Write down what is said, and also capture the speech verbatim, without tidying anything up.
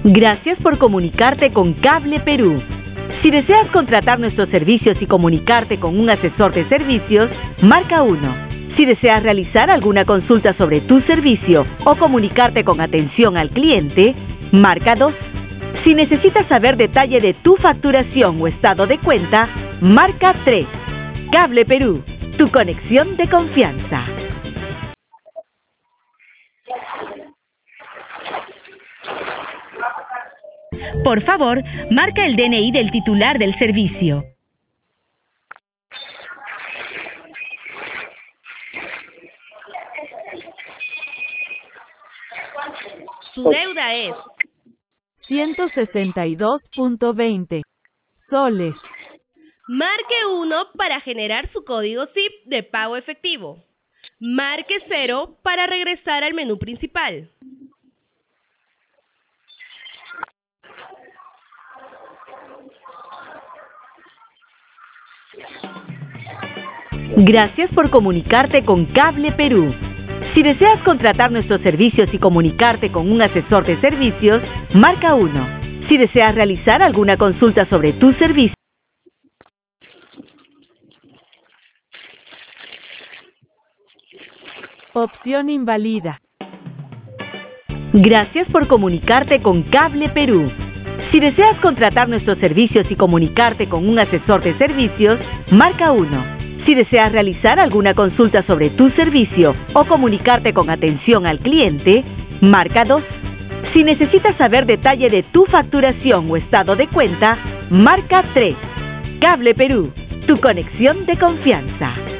Gracias por comunicarte con Cable Perú. Si deseas contratar nuestros servicios y comunicarte con un asesor de servicios, marca uno. Si deseas realizar alguna consulta sobre tu servicio o comunicarte con atención al cliente, marca dos. Si necesitas saber detalle de tu facturación o estado de cuenta, marca tres. Cable Perú, tu conexión de confianza. Por favor, marca el D N I del titular del servicio. Su deuda es ciento sesenta y dos punto veinte soles. Marque uno para generar su código S I P de pago efectivo. Marque cero para regresar al menú principal. Gracias por comunicarte con Cable Perú. Si deseas contratar nuestros servicios y comunicarte con un asesor de servicios, marca uno. Si deseas realizar alguna consulta sobre tu servicio, Opción invalida. Gracias por comunicarte con Cable Perú. Si deseas contratar nuestros servicios y comunicarte con un asesor de servicios, marca uno. Si deseas realizar alguna consulta sobre tu servicio o comunicarte con atención al cliente, marca dos. Si necesitas saber detalle de tu facturación o estado de cuenta, marca tres. Cable Perú, tu conexión de confianza.